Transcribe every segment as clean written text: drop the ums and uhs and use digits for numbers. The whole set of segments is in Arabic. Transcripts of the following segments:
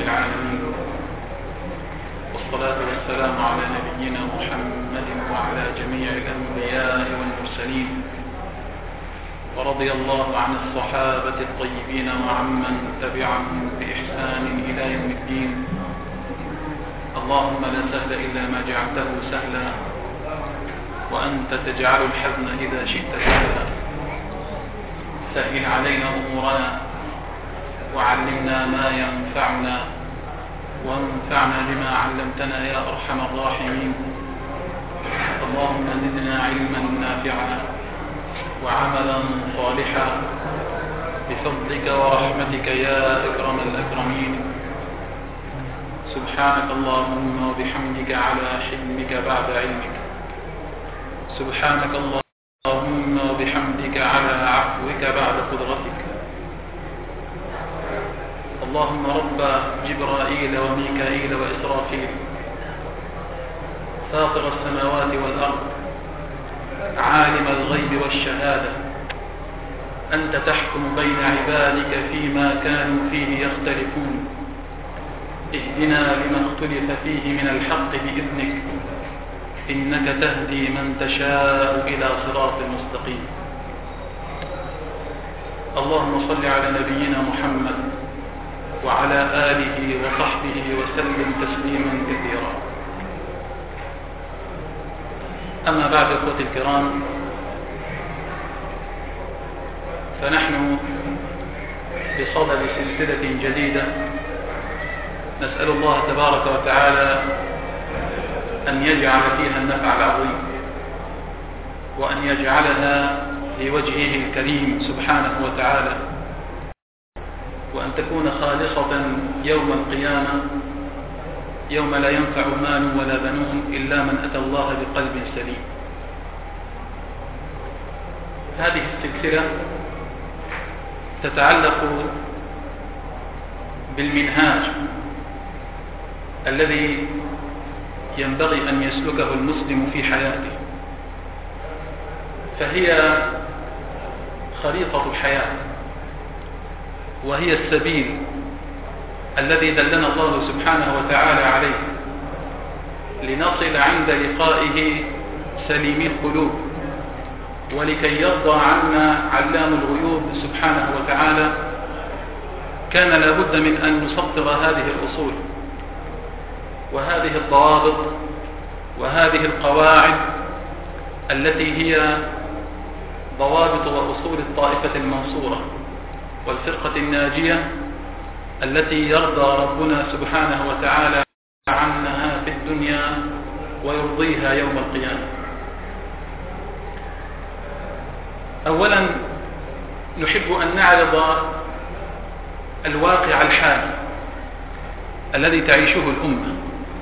العالمين، والصلاة والسلام على نبينا محمد وعلى جميع الأنبياء والمرسلين، ورضي الله عن الصحابة الطيبين وعمن تبعهم بإحسان إلى يوم الدين. اللهم لا سهل إلا ما جعلته سهلا، وأنت تجعل الحزن إذا شئت سهلا. سهل علينا أمورنا، وعلمنا ما ينفعنا، وانفعنا بما علمتنا يا أرحم الراحمين. اللهم زدنا علما نافعا وعملا صالحا بفضلك ورحمتك يا أكرم الأكرمين. سبحانك اللهم وبحمدك على حلمك بعد علمك، سبحانك اللهم وبحمدك على عفوك بعد قدرتك. اللهم رب جبرائيل وميكائيل وإسرافيل، فاطر السماوات والأرض، عالم الغيب والشهادة، أنت تحكم بين عبادك فيما كانوا فيه يختلفون. اهدنا لما اختلف فيه من الحق بإذنك، إنك تهدي من تشاء إلى صراط مستقيم. اللهم صل على نبينا محمد وعلى آله وصحبه وسلم تسليما كثيرا. أما بعد، إخوتي الكرام، فنحن بصدد سلسلة جديدة نسأل الله تبارك وتعالى أن يجعل فيها النفع العظيم، وأن يجعلها لوجهه الكريم سبحانه وتعالى، وأن تكون خالصة يوم القيامة، يوم لا ينفع مال ولا بنون إلا من أتى الله بقلب سليم. هذه السلسلة تتعلق بالمنهاج الذي ينبغي أن يسلكه المسلم في حياته، فهي خريطة الحياة، وهي السبيل الذي دلنا الله سبحانه وتعالى عليه لنصل عند لقائه سليمي القلوب، ولكي يرضى عنا علام الغيوب سبحانه وتعالى. كان لابد من أن نسطر هذه الأصول وهذه الضوابط وهذه القواعد التي هي ضوابط وأصول الطائفة المنصورة والفرقة الناجية التي يرضى ربنا سبحانه وتعالى عنها في الدنيا ويرضيها يوم القيامة. أولا نحب أن نعرض الواقع الحالي الذي تعيشه الأمة.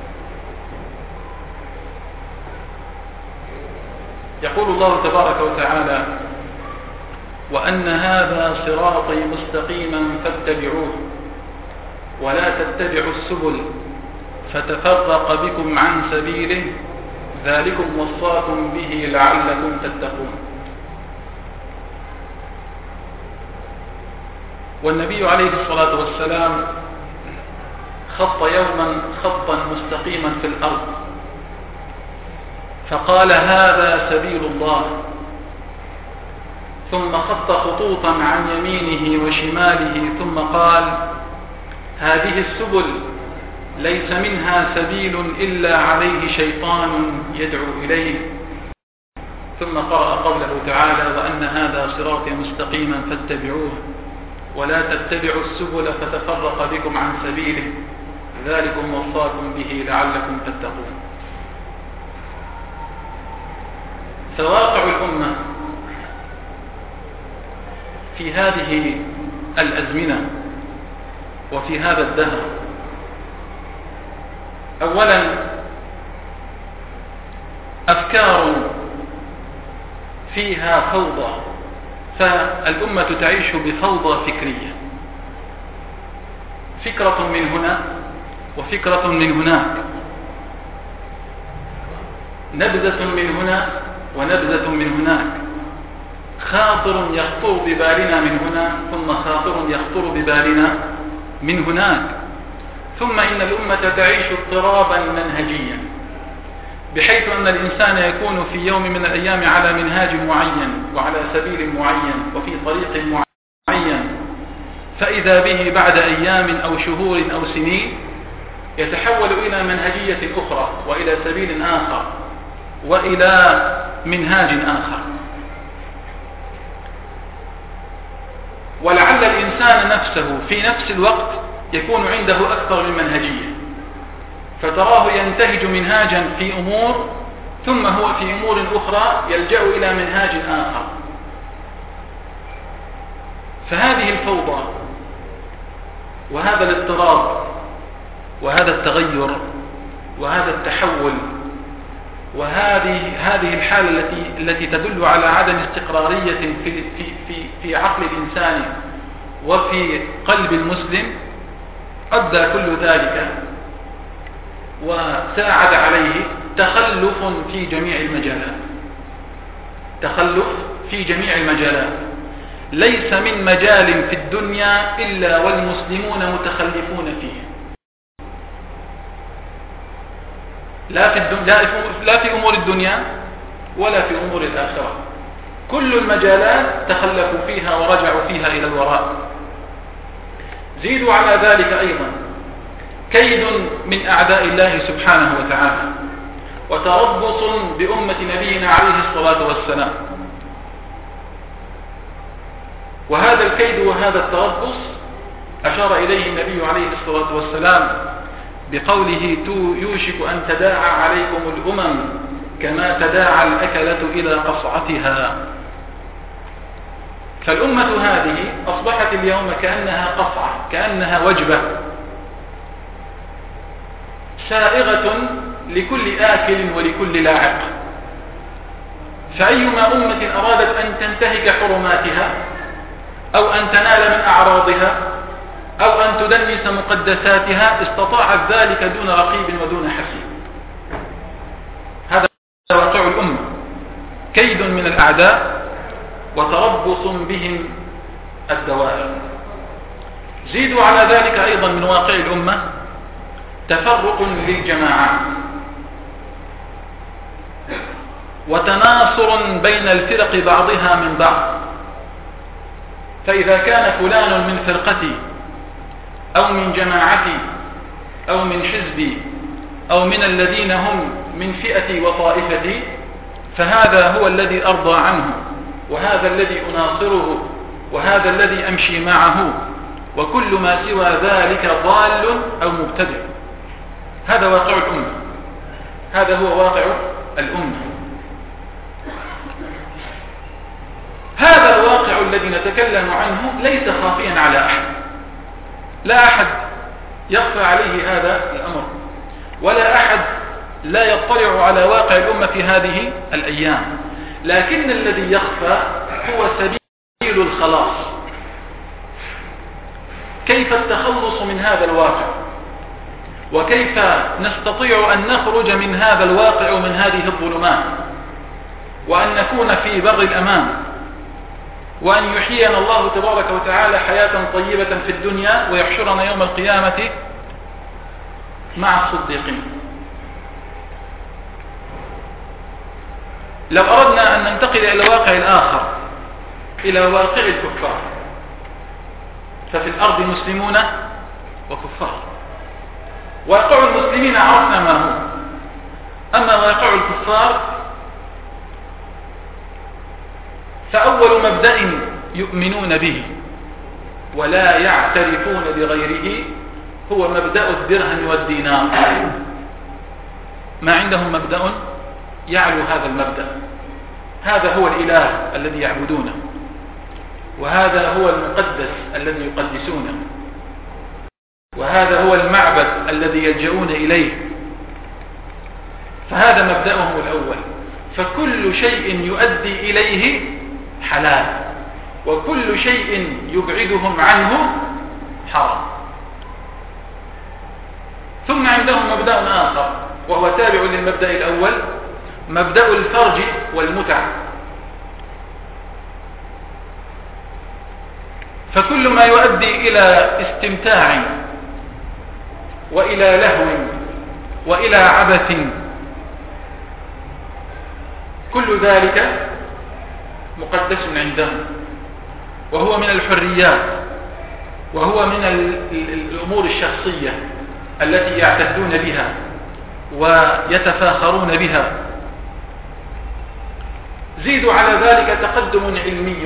يقول الله تبارك وتعالى: وأن هذا صراطي مستقيما فاتبعوه ولا تتبعوا السبل فتفرق بكم عن سبيله ذلكم وصاكم به لعلكم تتقون. والنبي عليه الصلاة والسلام خط يوما خطا مستقيما في الأرض، فقال: هذا سبيل الله، ثم خط خطوطا عن يمينه وشماله، ثم قال: هذه السبل ليس منها سبيل إلا عليه شيطان يدعو إليه. ثم قرأ قوله تعالى: وأن هذا صراطي مستقيما فاتبعوه ولا تتبعوا السبل فتفرق بكم عن سبيله ذلكم وصاكم به لعلكم تتقون. فواقع الأمة في هذه الأزمنة وفي هذا الدهر: أولا أفكار فيها فوضى، فالأمة تعيش بفوضى فكرية، فكرة من هنا وفكرة من هناك، نبذة من هنا ونبذة من هناك، خاطر يخطر ببالنا من هنا ثم خاطر يخطر ببالنا من هناك. ثم إن الأمة تعيش اضطرابا منهجيا، بحيث أن الإنسان يكون في يوم من الأيام على منهاج معين وعلى سبيل معين وفي طريق معين، فإذا به بعد أيام أو شهور أو سنين يتحول إلى منهجية أخرى وإلى سبيل آخر وإلى منهاج آخر. ولعل الإنسان نفسه في نفس الوقت يكون عنده أكثر من منهجية، فتراه ينتهج منهاجا في أمور، ثم هو في أمور أخرى يلجأ إلى منهاج آخر. فهذه الفوضى وهذا الاضطراب وهذا التغير وهذا التحول وهذه الحالة التي تدل على عدم استقرارية في عقل الإنسان وفي قلب المسلم أدى كل ذلك وساعد عليه تخلف في جميع المجالات. تخلف في جميع المجالات، ليس من مجال في الدنيا إلا والمسلمون متخلفون فيه، لا في أمور الدنيا ولا في أمور الآخرة. كل المجالات تخلفوا فيها ورجعوا فيها إلى الوراء. زيدوا على ذلك أيضا كيد من أعداء الله سبحانه وتعالى وتربص بأمة نبينا عليه الصلاة والسلام. وهذا الكيد وهذا التربص أشار إليه النبي عليه الصلاة والسلام بقوله: يوشك أن تداعى عليكم الأمم كما تداعى الأكلة إلى قصعتها. فالأمة هذه أصبحت اليوم كأنها قصعة، كأنها وجبة سائغة لكل آكل ولكل لاعق. فأيما أمة أرادت أن تنتهك حرماتها أو أن تنال من أعراضها أو أن تدنس مقدساتها استطاعت ذلك دون رقيب ودون حسيب. هذا واقع الأمة، كيد من الأعداء وتربص بهم الدوائر. زيدوا على ذلك أيضا من واقع الأمة تفرق للجماعات وتناصر بين الفرق بعضها من بعض. فإذا كان فلان من فرقتي أو من جماعتي أو من حزبي أو من الذين هم من فئتي وطائفتي، فهذا هو الذي أرضى عنه، وهذا الذي أناصره، وهذا الذي أمشي معه، وكل ما سوى ذلك ضال أو مبتدع. هذا واقع الأمة، هذا هو واقع الأمة. هذا الواقع الذي نتكلم عنه ليس خافيا على أحد، لا أحد يخفى عليه هذا الأمر، ولا أحد لا يطلع على واقع الأمة في هذه الأيام. لكن الذي يخفى هو سبيل الخلاص. كيف التخلص من هذا الواقع، وكيف نستطيع أن نخرج من هذا الواقع ومن هذه الظلمات، وأن نكون في بر الأمان، وأن يحيينا الله تبارك وتعالى حياة طيبة في الدنيا ويحشرنا يوم القيامة مع الصديقين. لو أردنا أن ننتقل إلى الواقع الآخر، إلى واقع الكفار، ففي الأرض مسلمون وكفار. واقع المسلمين عرفنا ما هو، أما واقع الكفار فأول مبدأ يؤمنون به ولا يعترفون بغيره هو مبدأ الدرهم والدينار. ما عندهم مبدأ يعلو هذا المبدأ، هذا هو الإله الذي يعبدونه، وهذا هو المقدس الذي يقدسونه، وهذا هو المعبد الذي يلجؤون إليه. فهذا مبدأهم الأول. فكل شيء يؤدي إليه حلال، وكل شيء يبعدهم عنه حرام. ثم عندهم مبدأ آخر وهو تابع للمبدأ الأول، مبدأ الفرج والمتع. فكل ما يؤدي إلى استمتاع وإلى لهو وإلى عبث، كل ذلك مقدس عندهم، وهو من الحريات، وهو من الأمور الشخصية التي يعتدون بها ويتفاخرون بها. زيدوا على ذلك تقدم علمي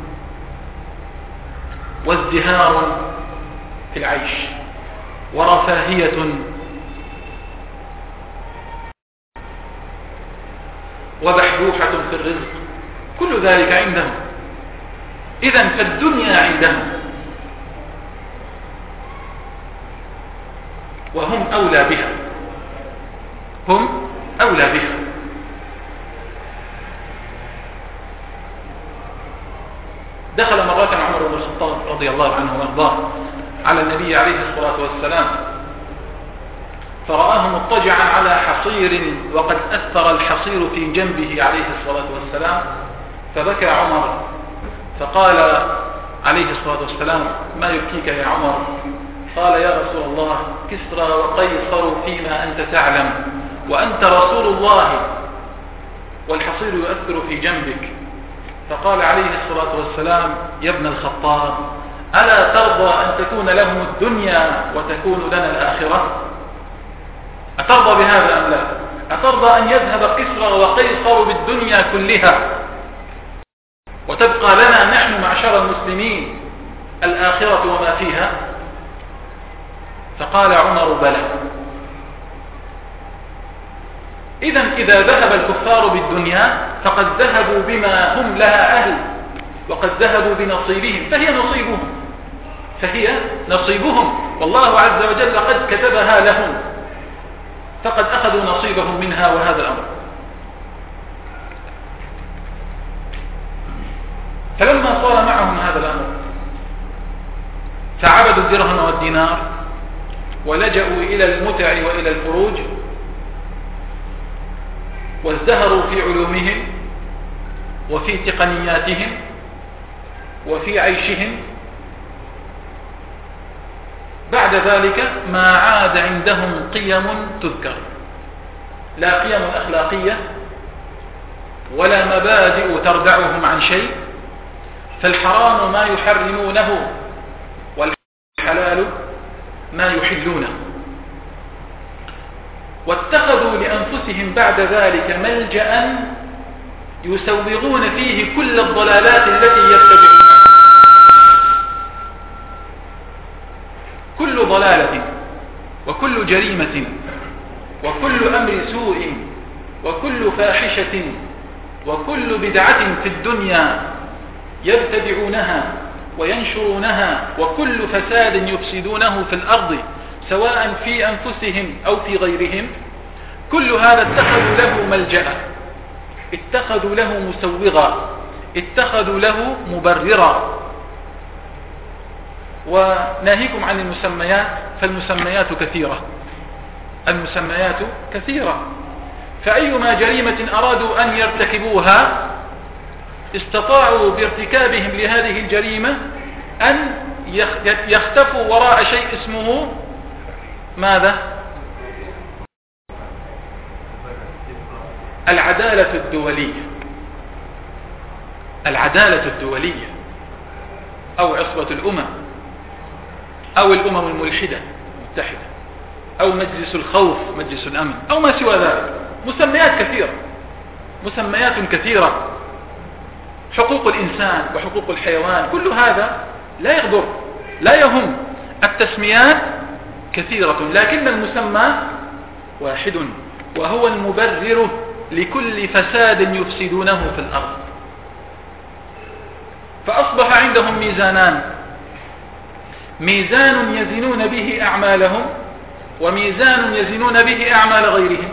وازدهار في العيش ورفاهية وبحبوحة في الرزق، كل ذلك عندهم. إذن فالدنيا عندهم وهم أولى بها، هم أولى بها. دخل مرة عمر بن الخطاب رضي الله عنه وارضاه على النبي عليه الصلاة والسلام، فرآه مضطجعا على حصير وقد أثر الحصير في جنبه عليه الصلاة والسلام، فبكى عمر، فقال عليه الصلاة والسلام: ما يبكيك يا عمر؟ قال: يا رسول الله، كسرى وقيصر فيما أنت تعلم، وأنت رسول الله والحصير يؤثر في جنبك. فقال عليه الصلاة والسلام: يا ابن الخطاب، ألا ترضى أن تكون لهم الدنيا وتكون لنا الآخرة؟ أترضى بهذا أم لا؟ أترضى أن يذهب كسرى وقيصر بالدنيا كلها وتبقى لنا نحن معشر المسلمين الآخرة وما فيها؟ فقال عمر: بلى. إذن إذا ذهب الكفار بالدنيا فقد ذهبوا بما هم لها أهل، وقد ذهبوا بنصيبهم، فهي نصيبهم، والله عز وجل قد كتبها لهم، فقد أخذوا نصيبهم منها، وهذا الأمر. فلما صار معهم هذا الأمر فعبدوا الدرهم والدينار ولجأوا إلى المتع وإلى الفروج، وازدهروا في علومهم وفي تقنياتهم وفي عيشهم. بعد ذلك ما عاد عندهم قيم تذكر، لا قيم أخلاقية ولا مبادئ تردعهم عن شيء، فالحرام ما يحرمونه والحلال ما يحلونه. واتخذوا لأنفسهم بعد ذلك ملجأ يسوغون فيه كل الضلالات التي يتبعونها. كل ضلالة وكل جريمة وكل أمر سوء وكل فاحشة وكل بدعة في الدنيا يبتدعونها وينشرونها، وكل فساد يفسدونه في الأرض سواء في أنفسهم أو في غيرهم، كل هذا اتخذوا له ملجأ، اتخذوا له مسوغا، اتخذوا له مبررا. وناهيكم عن المسميات، فالمسميات كثيرة، المسميات كثيرة، فأيما جريمة أرادوا أن يرتكبوها استطاعوا بارتكابهم لهذه الجريمة أن يختفوا وراء شيء اسمه ماذا؟ العدالة الدولية، العدالة الدولية، أو عصبة الأمم، أو الأمم الملحدة المتحدة، أو مجلس الخوف، مجلس الأمن، أو ما سوى ذلك. مسميات كثيرة، مسميات كثيرة، حقوق الإنسان وحقوق الحيوان، كل هذا لا يغضر، لا يهم. التسميات كثيرة لكن المسمى واحد، وهو المبرر لكل فساد يفسدونه في الأرض. فأصبح عندهم ميزانان، ميزان يزنون به أعمالهم، وميزان يزنون به أعمال غيرهم.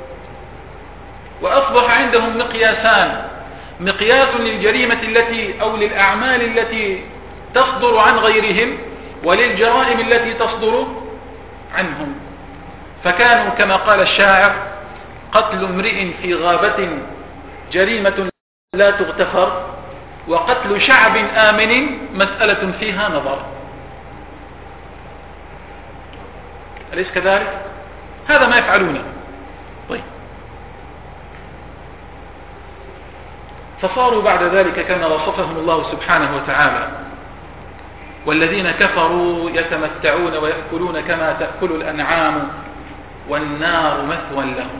وأصبح عندهم مقياسان، مقياس للجريمة التي أو للأعمال التي تصدر عن غيرهم، وللجرائم التي تصدر عنهم. فكانوا كما قال الشاعر: قتل امرئ في غابة جريمة لا تغتفر، وقتل شعب آمن مسألة فيها نظر. أليس كذلك؟ هذا ما يفعلونه. طيب، فصاروا بعد ذلك كما وصفهم الله سبحانه وتعالى: والذين كفروا يتمتعون ويأكلون كما تأكل الأنعام والنار مثوى لهم.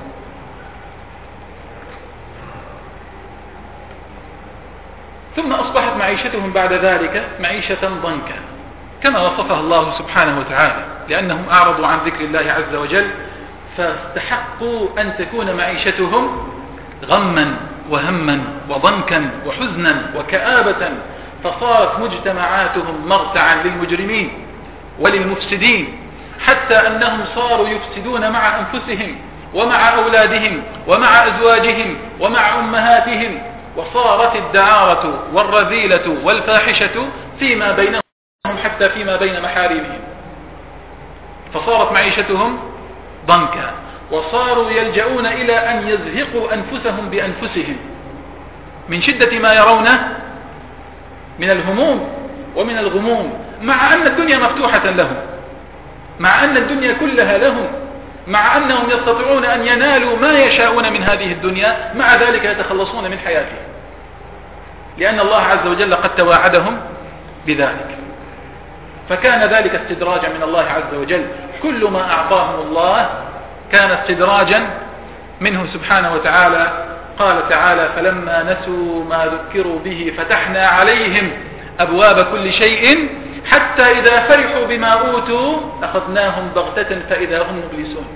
ثم أصبحت معيشتهم بعد ذلك معيشة ضنكا كما وصفها الله سبحانه وتعالى، لأنهم أعرضوا عن ذكر الله عز وجل، فاستحقوا أن تكون معيشتهم غما وهما وضنكا وحزنا وكآبة، فصارت مجتمعاتهم مرتعا للمجرمين وللمفسدين، حتى أنهم صاروا يفسدون مع أنفسهم ومع أولادهم ومع أزواجهم ومع أمهاتهم، وصارت الدعارة والرذيلة والفاحشة فيما بينهم حتى فيما بين محارمهم، فصارت معيشتهم ضنكا، وصاروا يلجؤون إلى أن يزهقوا أنفسهم بأنفسهم من شدة ما يرونه من الهموم ومن الغموم، مع أن الدنيا مفتوحة لهم، مع أن الدنيا كلها لهم، مع أنهم يستطيعون أن ينالوا ما يشاءون من هذه الدنيا، مع ذلك يتخلصون من حياتهم، لأن الله عز وجل قد تواعدهم بذلك. فكان ذلك استدراجا من الله عز وجل، كل ما أعطاهم الله كان استدراجا منه سبحانه وتعالى. قال تعالى: فلما نسوا ما ذكروا به فتحنا عليهم أبواب كل شيء حتى إذا فرحوا بما أوتوا أخذناهم بغتة فإذا هم مبلسون.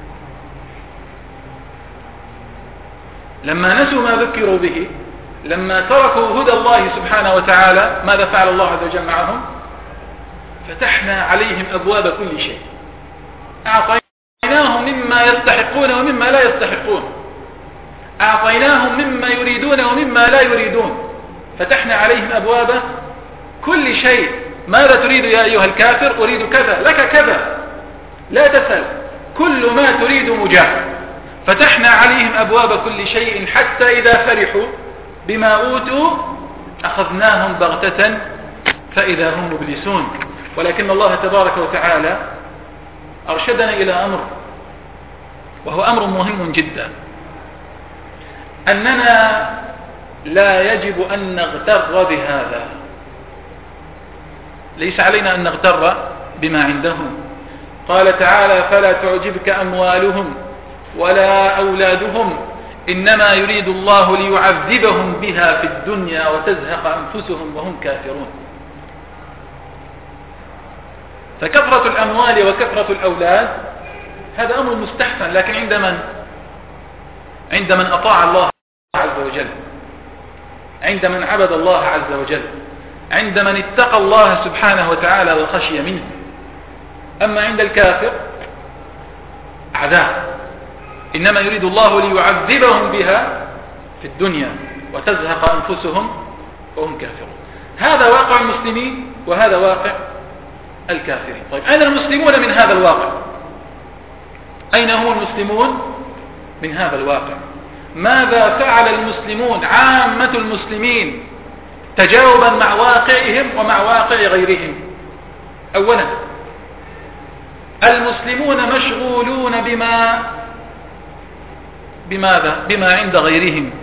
لما نسوا ما ذكروا به، لما تركوا هدى الله سبحانه وتعالى، ماذا فعل الله عز وجل معهم؟ فتحنا عليهم أبواب كل شيء، أعطيناهم مما يستحقون ومما لا يستحقون، أعطيناهم مما يريدون ومما لا يريدون، فتحنا عليهم أبواب كل شيء. ماذا تريد يا أيها الكافر؟ أريد كذا، لك كذا، لا تسأل، كل ما تريد مجاب. فتحنا عليهم أبواب كل شيء حتى إذا فرحوا بما أوتوا أخذناهم بغتة فإذا هم مبلسون. ولكن الله تبارك وتعالى أرشدنا إلى أمر، وهو أمر مهم جدا، أننا لا يجب أن نغتر بهذا. ليس علينا أن نغتر بما عندهم. قال تعالى: فلا تعجبك أموالهم ولا أولادهم إنما يريد الله ليعذبهم بها في الدنيا وتزهق أنفسهم وهم كافرون. فكثرة الأموال وكثرة الأولاد هذا أمر مستحسن، لكن عند من أطاع الله عز وجل، عند من عبد الله عز وجل، عند من اتقى الله سبحانه وتعالى وخشي منه. أما عند الكافر عذاب، إنما يريد الله ليعذبهم بها في الدنيا وتزهق أنفسهم وهم كافرون. هذا واقع المسلمين وهذا واقع الكافرين. طيب، أين المسلمون من هذا الواقع؟ أين هم المسلمون من هذا الواقع؟ ماذا فعل المسلمون عامة المسلمين تجاوبا مع واقعهم ومع واقع غيرهم؟ أولا، المسلمون مشغولون بما عند غيرهم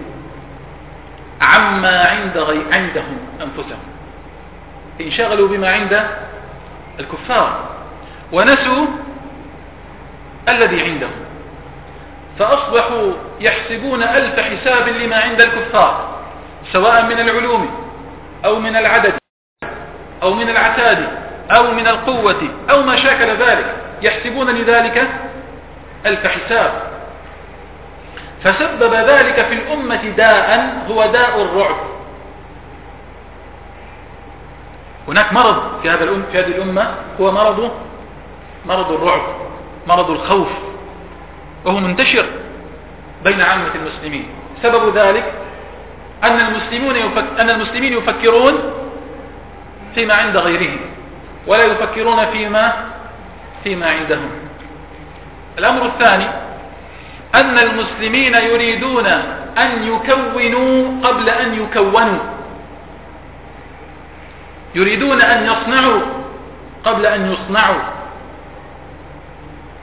عما عندهم أنفسهم. انشغلوا بما عند الكفار ونسوا الذي عندهم، فأصبحوا يحسبون ألف حساب لما عند الكفار، سواء من العلوم أو من العدد أو من العتاد أو من القوة أو ما شاكل ذلك، يحسبون لذلك ألف حساب. فسبب ذلك في الأمة داء هو داء الرعب. هناك مرض في هذه الأمة هو مرض الرعب، مرض الخوف، وهو منتشر بين عامة المسلمين. سبب ذلك أن المسلمين يفكرون فيما عند غيرهم ولا يفكرون فيما عندهم. الأمر الثاني أن المسلمين يريدون أن يكونوا قبل أن يكونوا، يريدون أن يصنعوا قبل أن يصنعوا.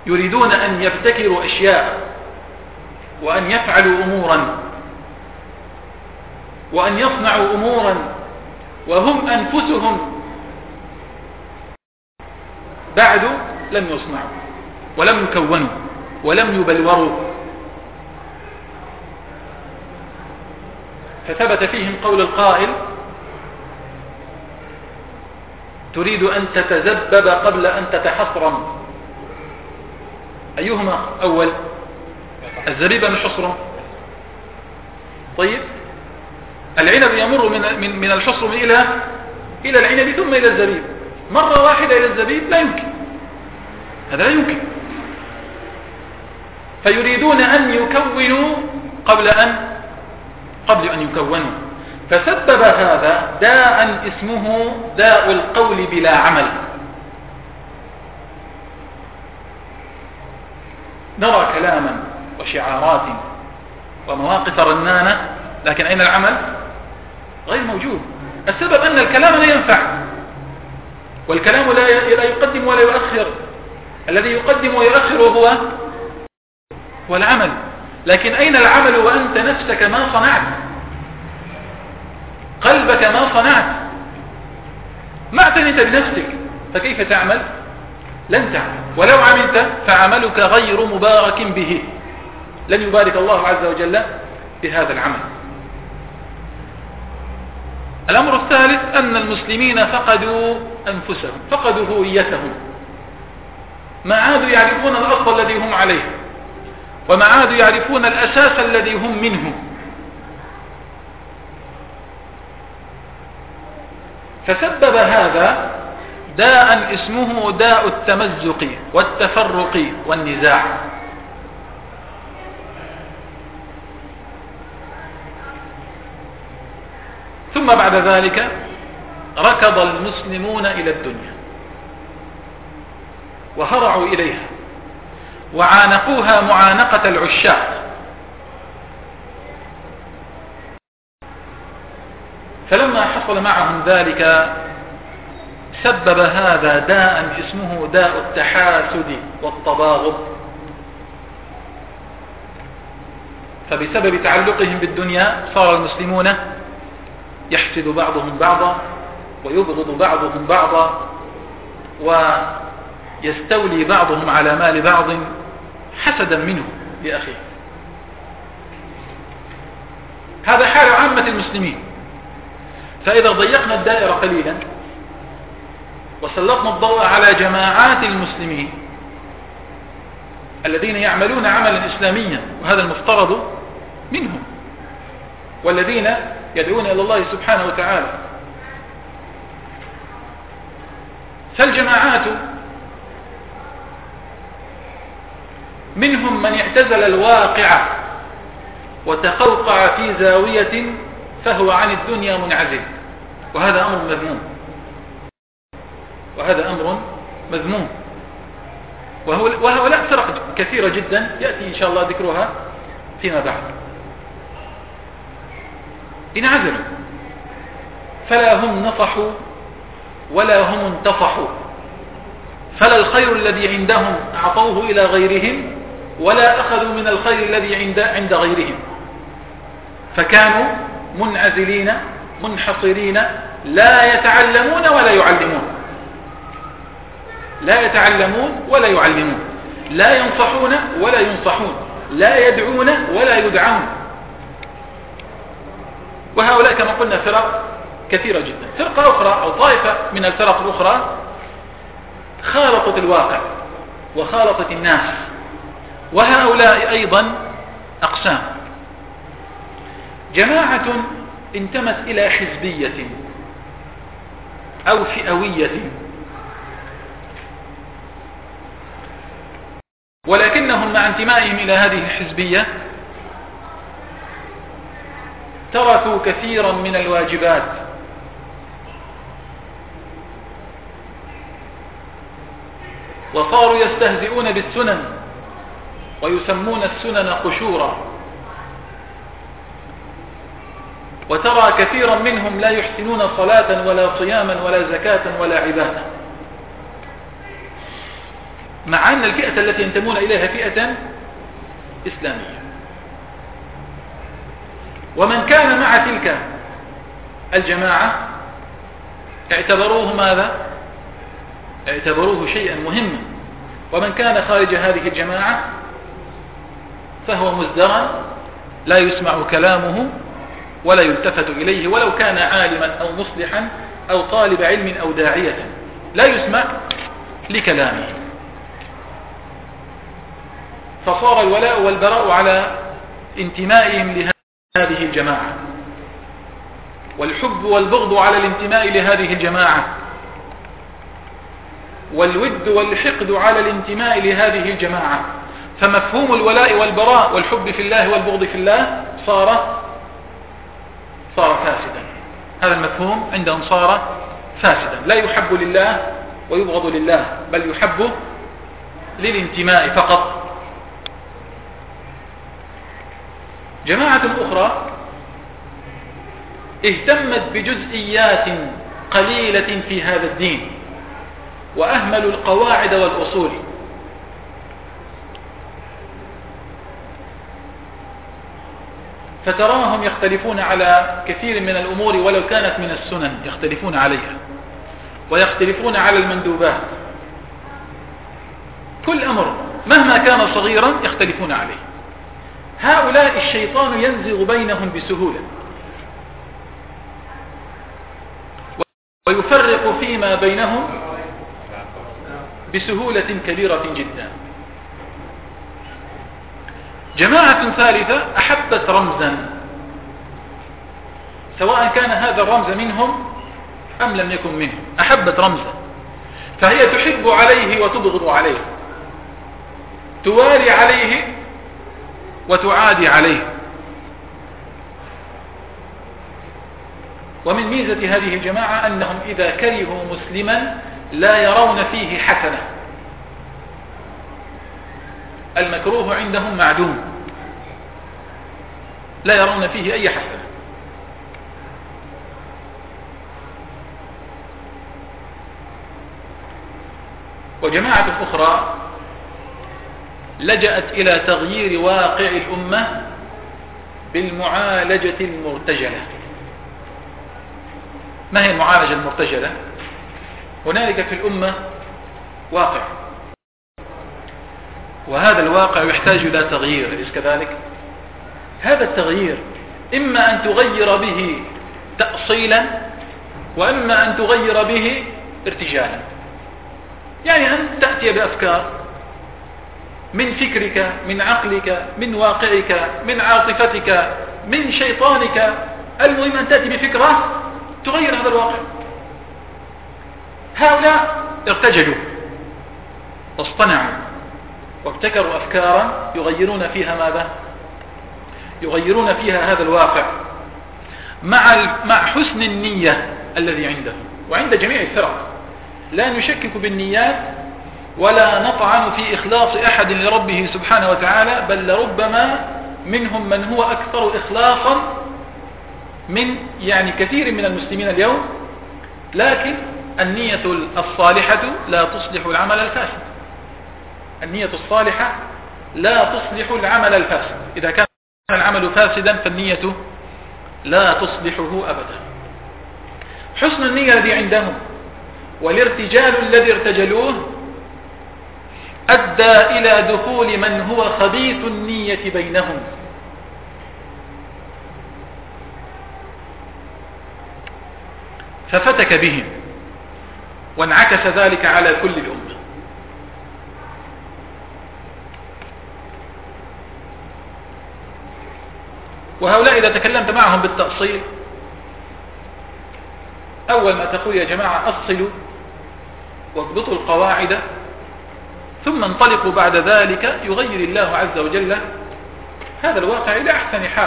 يريدون أن يبتكروا أشياء وأن يفعلوا أمورا وأن يصنعوا أمورا وهم أنفسهم بعد لم يصنعوا ولم يكونوا ولم يبلوروا. فثبت فيهم قول القائل: تريد أن تتذبب قبل أن تتحصرم. أيهما أول؟ الزبيب أم الحصرم؟ طيب، العنب يمر من الحصرم إلى العنب ثم إلى الزبيب، مرة واحدة إلى الزبيب لا يمكن، هذا لا يمكن. فيريدون أن يكونوا قبل أن يكونوا. فسبب هذا داء اسمه داء القول بلا عمل. نرى كلاما وشعارات ومواقف رنانة، لكن أين العمل؟ غير موجود. السبب أن الكلام لا ينفع، والكلام لا يقدم ولا يؤخر. الذي يقدم ويؤخر هو العمل. لكن أين العمل وأنت نفسك ما صنعت، قلبك ما صنعت، ما اعتنيت بنفسك، فكيف تعمل؟ لن تعمل. ولو عملت فعملك غير مبارك به، لن يبارك الله عز وجل بهذا العمل. الأمر الثالث أن المسلمين فقدوا أنفسهم، فقدوا هويتهم، ما عادوا يعرفون الأصل الذي هم عليه، وما عادوا يعرفون الأساس الذي هم منه. فسبب هذا داء اسمه داء التمزق والتفرق والنزاع. ثم بعد ذلك ركض المسلمون إلى الدنيا وهرعوا إليها وعانقوها معانقة العشاق. فلما حصل معهم ذلك سبب هذا داء اسمه داء التحاسد والتباغض. فبسبب تعلقهم بالدنيا صار المسلمون يحسد بعضهم بعضا ويبغض بعضهم بعضا ويستولي بعضهم على مال بعض حسدا منه لأخيه. هذا حال عامة المسلمين. فإذا ضيقنا الدائرة قليلا وسلطنا الضوء على جماعات المسلمين الذين يعملون عملا إسلاميا، وهذا المفترض منهم، والذين يدعون إلى الله سبحانه وتعالى، فالجماعات منهم من اعتزل الواقع وتقوقع في زاوية فهو عن الدنيا منعزل، وهذا أمر مذموم، وهذا أمر مذموم. وهؤلاء فرق كثيرة جدا يأتي إن شاء الله ذكرها فيما بعد. انعزلوا، فلا هم نصحوا ولا هم انتصحوا، فلا الخير الذي عندهم أعطوه إلى غيرهم ولا أخذوا من الخير الذي عند غيرهم، فكانوا منعزلين منحصرين لا يتعلمون ولا يعلمون، لا يتعلمون ولا يعلمون، لا ينصحون ولا ينصحون، لا يدعون ولا يدعون. وهؤلاء كما قلنا فرق كثيرة جدا. فرقة أخرى أو طائفة من الفرق الأخرى خالطت الواقع وخالطت الناس، وهؤلاء أيضا أقسام. جماعة انتمت إلى حزبية أو فئوية، ولكنهم مع انتمائهم إلى هذه الحزبية تركوا كثيرا من الواجبات وصاروا يستهزئون بالسنن ويسمون السنن قشورا، وترى كثيرا منهم لا يحسنون صلاة ولا صياما ولا زكاة ولا عبادة. مع أن الفئة التي ينتمون إليها فئة إسلامية. ومن كان مع تلك الجماعة اعتبروه ماذا؟ اعتبروه شيئا مهما. ومن كان خارج هذه الجماعة فهو مزدرا لا يسمع كلامه ولا يلتفت إليه، ولو كان عالما أو مصلحا أو طالب علم أو داعية لا يسمع لكلامه. فصار الولاء والبراء على انتمائهم لهذه الجماعة، والحب والبغض على الانتماء لهذه الجماعة، والود والحقد على الانتماء لهذه الجماعة. فمفهوم الولاء والبراء والحب في الله والبغض في الله صار فاسدا. هذا المفهوم عندهم صار فاسدا، لا يحب لله ويبغض لله، بل يحب للانتماء فقط. جماعة أخرى اهتمت بجزئيات قليلة في هذا الدين وأهملوا القواعد والأصول، فتراهم يختلفون على كثير من الأمور ولو كانت من السنن، يختلفون عليها ويختلفون على المندوبات. كل أمر مهما كان صغيرا يختلفون عليه. هؤلاء الشيطان ينزغ بينهم بسهولة ويفرق فيما بينهم بسهولة كبيرة جدا. جماعة ثالثة أحبت رمزا، سواء كان هذا الرمز منهم أم لم يكن منهم، أحبت رمزا، فهي تحب عليه وتبغض عليه، توالي عليه وتعادي عليه. ومن ميزة هذه الجماعة أنهم إذا كرهوا مسلما لا يرون فيه حسنة، المكروه عندهم معدوم، لا يرون فيه أي حسنة. وجماعة أخرى لجأت إلى تغيير واقع الأمة بالمعالجة المرتجلة. ما هي المعالجة المرتجلة؟ هنالك في الأمة واقع، وهذا الواقع يحتاج إلى تغيير، أليس كذلك؟ هذا التغيير إما أن تغير به تأصيلا وإما أن تغير به ارتجالا، يعني أن تأتي بأفكار من فكرك، من عقلك، من واقعك، من عاطفتك، من شيطانك، المهم أن تأتي بفكرة تغير هذا الواقع. هؤلاء ارتجلوا واصطنعوا وابتكروا أفكارا يغيرون فيها ماذا؟ يغيرون فيها هذا الواقع مع حسن النية الذي عندهم وعند جميع الفرق. لا نشكك بالنيات ولا نطعن في إخلاص أحد لربه سبحانه وتعالى، بل لربما منهم من هو أكثر إخلاصا من كثير من المسلمين اليوم، لكن النية الصالحة لا تصلح العمل الفاسد. النية الصالحة لا تصلح العمل الفاسد، إذا كان العمل فاسدا فالنية لا تصلحه أبدا. حسن النية الذي عندهم والارتجال الذي ارتجلوه أدى إلى دخول من هو خبيث النية بينهم، ففتك بهم وانعكس ذلك على كل الأمة. وهؤلاء إذا تكلمت معهم بالتأصيل، أول ما تقول يا جماعة أصلوا واضبطوا القواعد ثم انطلقوا بعد ذلك، يغير الله عز وجل هذا الواقع إلى أحسن حال.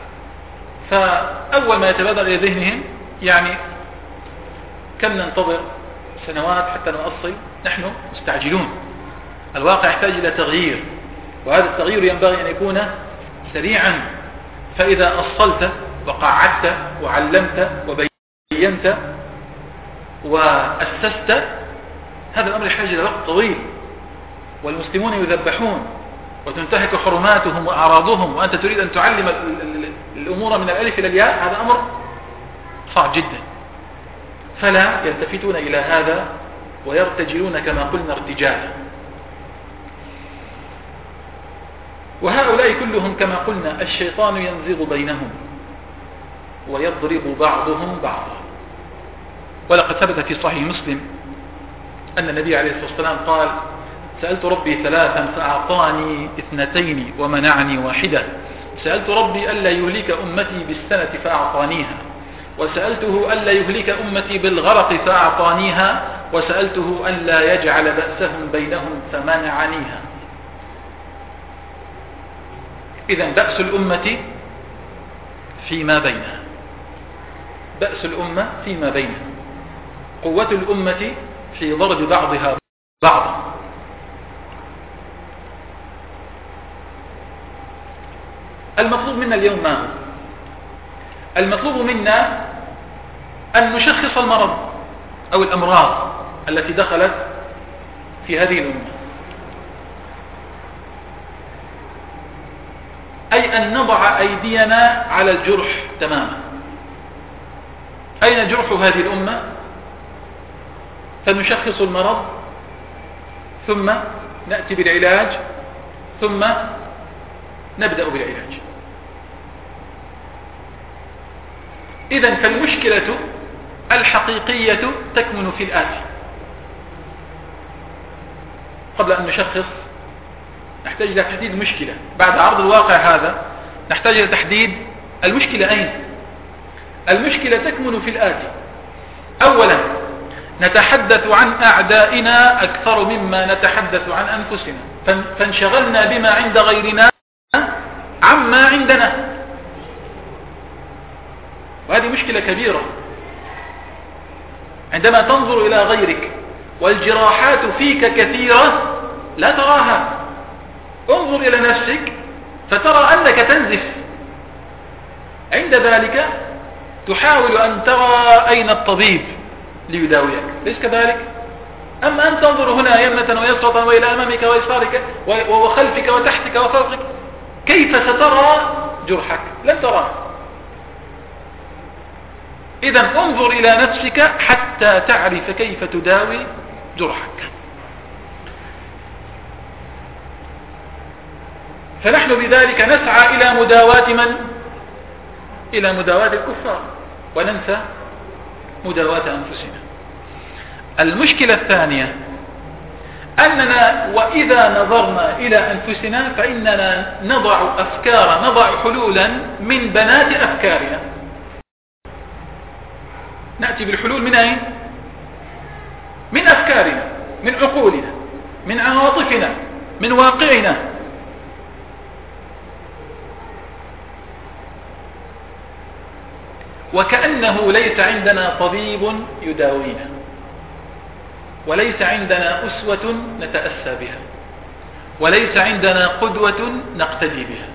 فأول ما يتبادر إلى ذهنهم كم ننتظر سنوات حتى نؤصل، نحن مستعجلون، الواقع يحتاج إلى تغيير، وهذا التغيير ينبغي أن يكون سريعا. فإذا أصلت وقعدت وعلمت والمسلمون يذبحون وتنتهك حرماتهم وأعراضهم، وأنت تريد أن تعلم الأمور من الألف إلى الياء، هذا أمر صعب جدا. فلا يلتفتون إلى هذا ويرتجلون كما قلنا ارتجالا. وهؤلاء كلهم كما قلنا الشيطان ينزغ بينهم ويضرب بعضهم بعضا. ولقد ثبت في صحيح مسلم أن النبي عليه الصلاة والسلام قال: سألت ربي ثلاثا فأعطاني 2 ومنعني 1. سألت ربي ألا يهلك أمتي بالسنة فأعطانيها، وسألته ألا يهلك أمتي بالغرق فأعطانيها، وسألته ألا يجعل بأسهم بينهم فمنعنيها. إذن بأس الأمة فيما بينها، بأس الأمة فيما بينها، قوة الأمة في ضرب بعضها بعضا. المطلوب منا اليوم ما هو؟ المطلوب منا أن نشخص المرض أو الأمراض التي دخلت في هذه الأمة، أي أن نضع أيدينا على الجرح تماما. أين جرح هذه الأمة؟ فنشخص المرض، ثم نأتي بالعلاج، ثم نبدأ بالعلاج. إذن فالمشكلة الحقيقية تكمن في الآتي. قبل أن نشخص نحتاج إلى تحديد المشكلة. بعد عرض الواقع هذا نحتاج إلى تحديد المشكلة أين. المشكلة تكمن في الآتي: أولا نتحدث عن أعدائنا أكثر مما نتحدث عن أنفسنا، فانشغلنا بما عند غيرنا عما عندنا، وهذه مشكلة كبيرة. عندما تنظر إلى غيرك والجراحات فيك كثيرة لا تراها، انظر إلى نفسك فترى أنك تنزف، عند ذلك تحاول أن ترى أين الطبيب ليداويك، ليس كذلك؟ أما أن تنظر هنا يمنة ويسرة وإلى أمامك ويسارك وخلفك وتحتك وفوقك، كيف سترى جرحك؟ لن تراه. إذن انظر إلى نفسك حتى تعرف كيف تداوي جرحك. فنحن بذلك نسعى إلى مداواة من؟ إلى مداواة الكفار، وننسى مداواة أنفسنا. المشكلة الثانية أننا وإذا نظرنا إلى أنفسنا فإننا نضع حلولا من بنات أفكارنا. نأتي بالحلول من أين؟ من أفكارنا، من عقولنا، من عواطفنا، من واقعنا. وكأنه ليس عندنا طبيب يداوينا، وليس عندنا أسوة نتأسى بها، وليس عندنا قدوة نقتدي بها،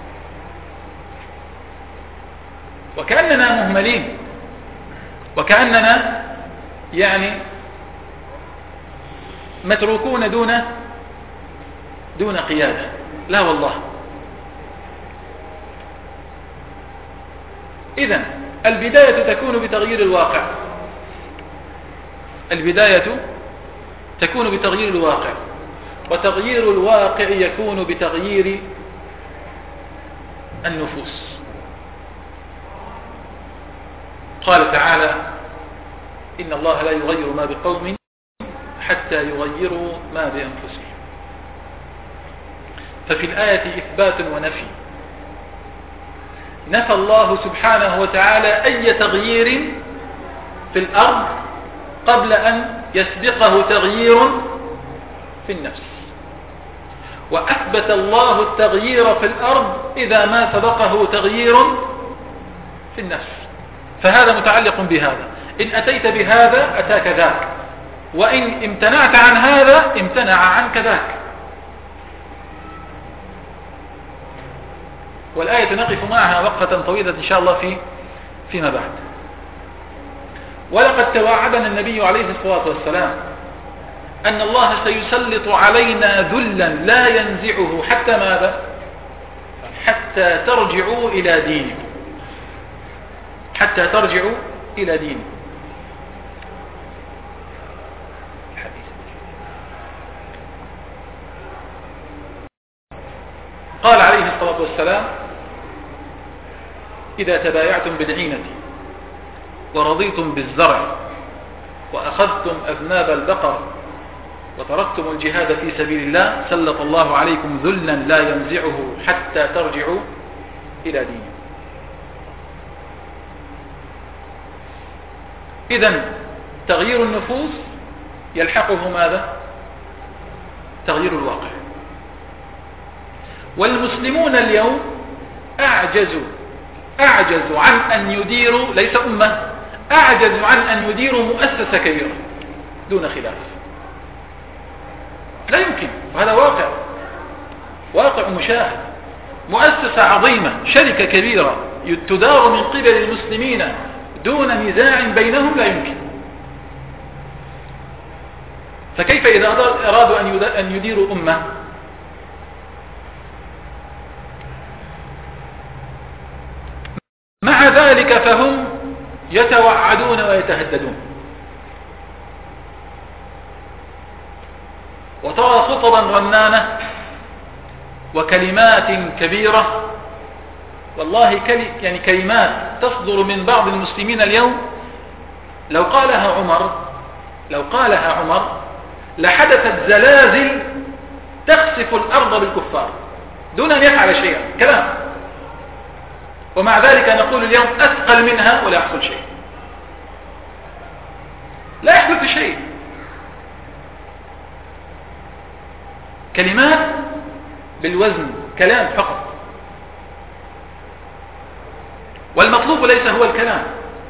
وكأننا مهملين، وكأننا متروكون دون قيادة. لا والله. إذن البداية تكون بتغيير الواقع، البداية تكون بتغيير الواقع، وتغيير الواقع يكون بتغيير النفوس. قال تعالى: إن الله لا يغير ما بقوم حتى يغيروا ما بأنفسهم. ففي الآية إثبات ونفي. نفى الله سبحانه وتعالى أي تغيير في الأرض قبل أن يسبقه تغيير في النفس، وأثبت الله التغيير في الأرض إذا ما سبقه تغيير في النفس. فهذا متعلق بهذا، إن أتيت بهذا أتاك ذاك، وإن امتنعت عن هذا امتنع عنك ذاك. والآية نقف معها وقفة طويلة إن شاء الله فيما بعد. ولقد توعدنا النبي عليه الصلاة والسلام أن الله سيسلط علينا ذلا لا ينزعه حتى ماذا؟ حتى ترجعوا إلى دينكم، حتى ترجعوا إلى دينكم. قال عليه الصلاة والسلام: إذا تبايعتم بالعينة ورضيتم بالزرع وأخذتم أذناب البقر وتركتم الجهاد في سبيل الله سلط الله عليكم ذلا لا ينزعه حتى ترجعوا إلى دينكم. إذن تغيير النفوس يلحقه ماذا؟ تغيير الواقع. والمسلمون اليوم أعجزوا عن أن يديروا، ليس أمة، أعجزوا عن أن يديروا مؤسسة كبيرة دون خلاف. لا يمكن، وهذا واقع مشاهد. مؤسسة عظيمة، شركة كبيرة تدار من قبل المسلمين دون نزاع بينهم، لا يمكن. فكيف إذا أرادوا أن يديروا أمة؟ مع ذلك فهم يتوعدون ويتهددون، وترى خطبا رنانة وكلمات كبيرة، والله يعني كلمات تصدر من بعض المسلمين اليوم لو قالها عمر لحدثت زلازل تخسف الأرض بالكفار دون أن يفعل شيئا. كلام، ومع ذلك نقول اليوم أثقل منها ولا يحصل شيء، لا يحدث شيء. كلمات بالوزن، كلام فقط. والمطلوب ليس هو الكلام،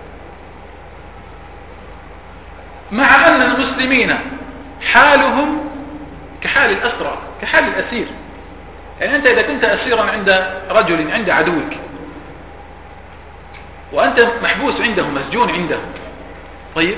مع أن المسلمين حالهم كحال الأسرى، كحال الأسير. يعني أنت إذا كنت أسيرا عند رجل، عند عدوك، وأنت محبوس عنده، مسجون عنده، طيب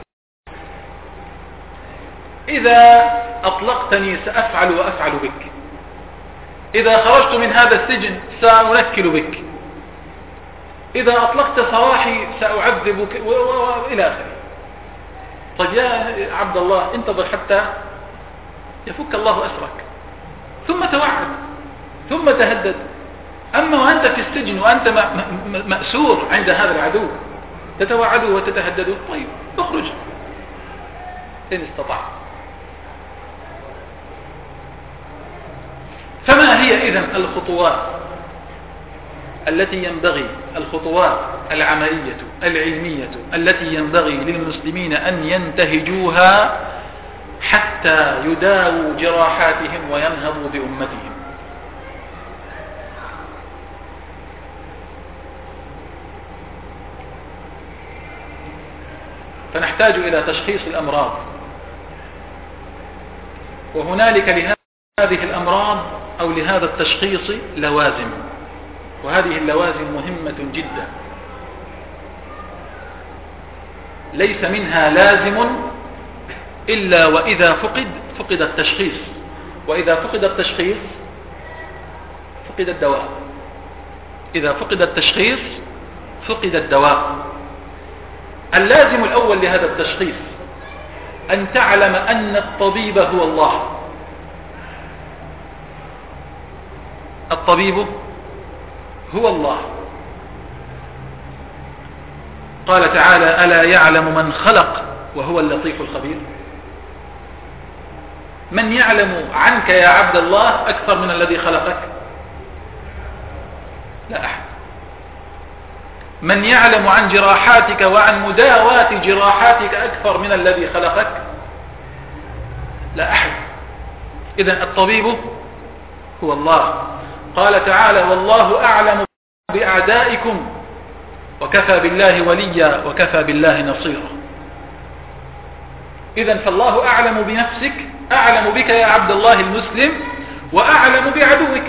إذا أطلقتني سأفعل وأفعل بك، إذا خرجت من هذا السجن سأنكل بك، إذا أطلقت سراحي سأعذبك، وإلى آخره. طيب يا عبد الله انتظر حتى يفك الله أسرك، ثم توعد، ثم تهدد. أما وأنت في السجن وأنت مأسور عند هذا العدو تتوعده وتتهدده، طيب اخرج إن استطعت. فما هي إذن الخطوات التي ينبغي، الخطوات العملية العلمية التي ينبغي للمسلمين أن ينتهجوها حتى يداووا جراحاتهم وينهضوا بأمتهم؟ فنحتاج إلى تشخيص الأمراض، وهنالك لهذه الأمراض أو لهذا التشخيص لوازم، وهذه اللوازم مهمة جدا، ليس منها لازم إلا وإذا فقد التشخيص، وإذا فقد التشخيص فقد الدواء، إذا فقد التشخيص فقد الدواء. اللازم الأول لهذا التشخيص أن تعلم أن الطبيب هو الله. الطبيب هو الله. قال تعالى: ألا يعلم من خلق وهو اللطيف الخبير؟ من يعلم عنك يا عبد الله أكثر من الذي خلقك؟ لا أحد. من يعلم عن جراحاتك وعن مداواة جراحاتك أكثر من الذي خلقك؟ لا أحد. إذن الطبيب هو الله. قال تعالى: والله أعلم بأعدائكم وكفى بالله وليا وكفى بالله نصيرا. إذن فالله أعلم بنفسك، أعلم بك يا عبد الله المسلم، وأعلم بعدوك.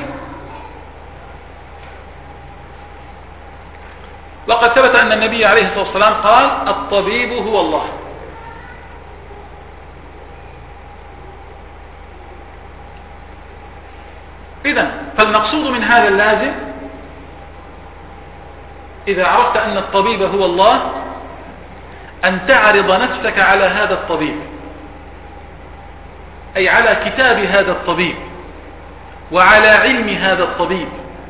وقد ثبت أن النبي عليه الصلاة والسلام قال: الطبيب هو الله. فالمقصود من هذا اللازم إذا عرفت أن الطبيب هو الله أن تعرض نفسك على هذا الطبيب، أي على كتاب هذا الطبيب وعلى علم هذا الطبيب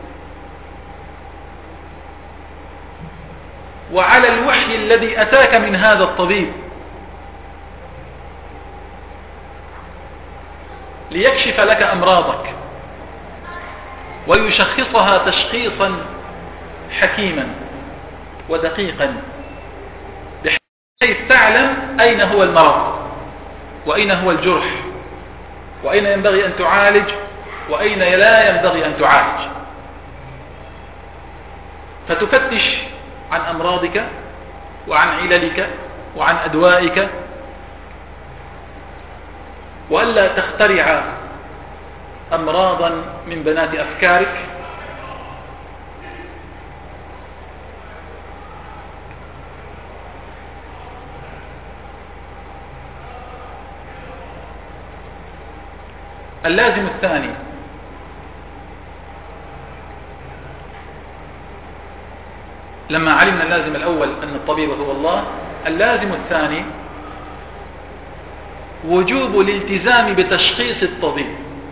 وعلى الوحي الذي أتاك من هذا الطبيب ليكشف لك أمراضك ويشخصها تشخيصا حكيما ودقيقا بحيث تعلم أين هو المرض وأين هو الجرح وأين ينبغي أن تعالج وأين لا ينبغي أن تعالج، فتفتش عن أمراضك وعن عللك وعن أدوائك، وألا تخترع أمراضا من بنات أفكارك اللازم الثاني لما علمنا اللازم الأول أن الطبيب هو الله، اللازم الثاني وجوب الالتزام بتشخيص الطبيب.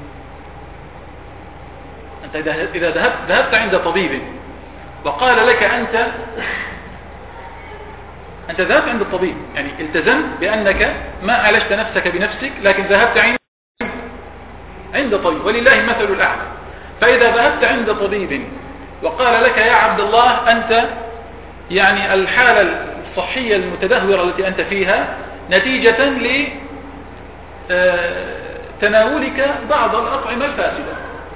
أنت إذا ذهبت عند طبيب وقال لك أنت ذهبت عند الطبيب، يعني التزمت بأنك ما عالجت نفسك بنفسك لكن ذهبت عند طبيب، ولله المثل الأعلى. فإذا ذهبت عند طبيب وقال لك يا عبد الله أنت يعني الحالة الصحية المتدهورة التي أنت فيها نتيجة لتناولك بعض الأطعمة الفاسدة،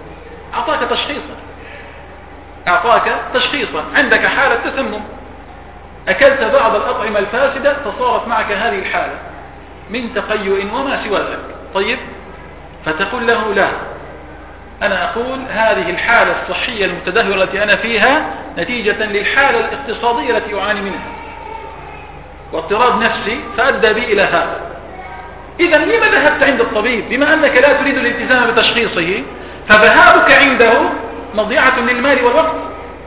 أعطاك تشخيصا عندك حالة تسمم، أكلت بعض الأطعمة الفاسدة فصارت معك هذه الحالة من تقيؤ وما سوى ذلك. طيب، فتقول له لا، أنا أقول هذه الحالة الصحية المتدهورة التي أنا فيها نتيجة للحالة الاقتصادية التي أعاني منها واضطراب نفسي فأدى بي إلى هذا. إذا لما ذهبت عند الطبيب؟ بما أنك لا تريد الالتزام بتشخيصه، فذهابك عنده مضيعة للمال والوقت.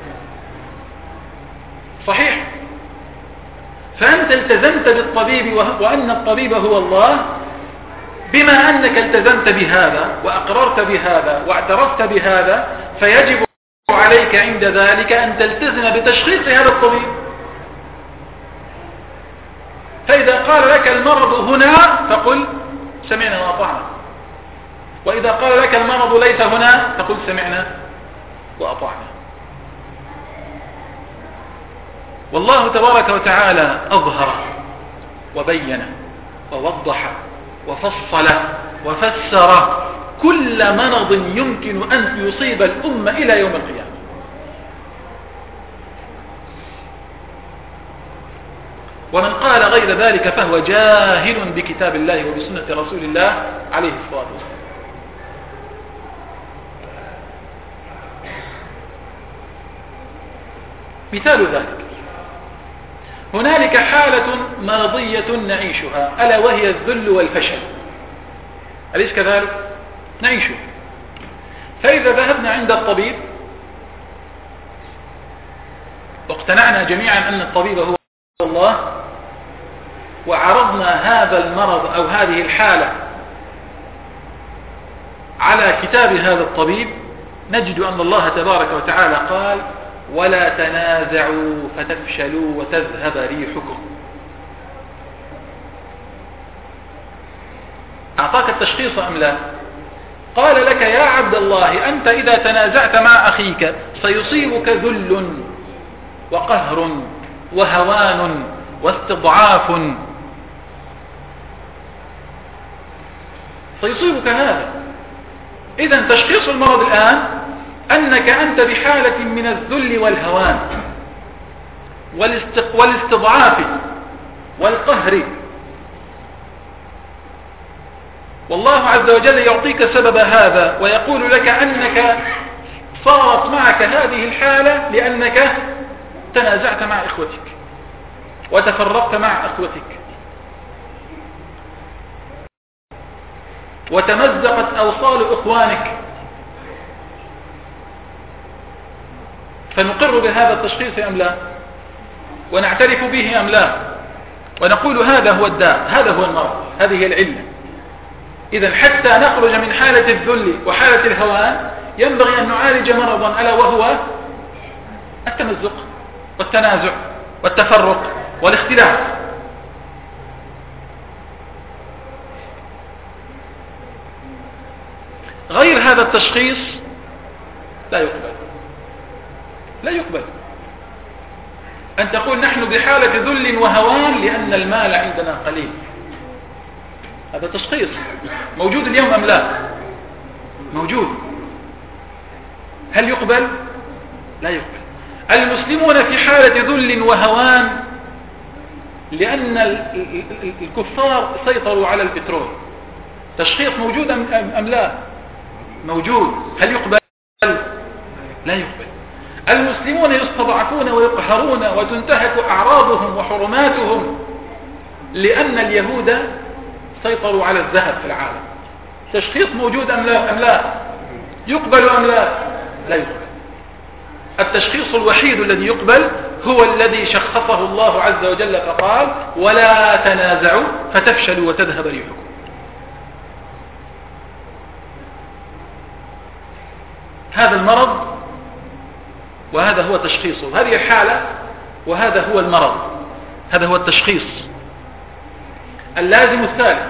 صحيح؟ فأنت التزمت بالطبيب وأن الطبيب هو الله، بما أنك التزمت بهذا وأقررت بهذا واعترفت بهذا فيجب عليك عند ذلك أن تلتزم بتشخيص هذا الطبيب. فإذا قال لك المرض هنا فقل سمعنا وأطعنا، وإذا قال لك المرض ليس هنا فقل سمعنا وأطعنا. والله تبارك وتعالى أظهر وبين ووضح وفصل وفسر كل مرض يمكن أن يصيب الأمة إلى يوم القيامة. ومن قال غير ذلك فهو جاهل بكتاب الله وبسنة رسول الله عليه الصلاة والسلام. مثال ذلك هنالك حالة مرضية نعيشها ألا وهي الذل والفشل، أليس كذلك؟ نعيشه. فإذا ذهبنا عند الطبيب واقتنعنا جميعا أن الطبيب هو الله وعرضنا هذا المرض أو هذه الحالة على كتاب هذا الطبيب، نجد أن الله تبارك وتعالى قال ولا تنازعوا فتفشلوا وتذهب ريحكم. أعطاك التشخيص أم لا؟ قال لك يا عبد الله أنت إذا تنازعت مع أخيك سيصيبك ذل وقهر وهوان واستضعاف، سيصيبك هذا. إذن تشخيص المرض الآن أنك أنت بحالة من الذل والهوان والاستضعاف والقهر، والله عز وجل يعطيك سبب هذا ويقول لك أنك صارت معك هذه الحالة لأنك تنازعت مع إخوتك وتفرقت مع أخوتك وتمزقت أوصال إخوانك فنقر بهذا التشخيص أم لا؟ ونعترف به أم لا؟ ونقول هذا هو الداء، هذا هو المرض، هذه هي العلة. إذن حتى نخرج من حالة الذل وحالة الهوان ينبغي أن نعالج مرضا، ألا وهو التمزق والتنازع والتفرق والاختلاف. غير هذا التشخيص لا يقبل، لا يقبل. أن تقول نحن بحالة ذل وهوان لأن المال عندنا قليل، هذا تشخيص موجود اليوم أم لا؟ موجود. هل يقبل؟ لا يقبل. المسلمون في حالة ذل وهوان لأن الكفار سيطروا على البترول، تشخيص موجود أم لا؟ موجود. هل يقبل؟ لا يقبل. المسلمون يستضعفون ويقهرون وتنتهك أعراضهم وحرماتهم لأن اليهود سيطروا على الذهب في العالم، تشخيص موجود أم لا؟ يقبل أم لا؟ لا يقبل. التشخيص الوحيد الذي يقبل هو الذي شخصه الله عز وجل فقال ولا تنازعوا فتفشلوا وتذهب ريحكم. هذا المرض وهذا هو تشخيصه، هذه الحالة وهذا هو المرض، هذا هو التشخيص. اللازم الثالث: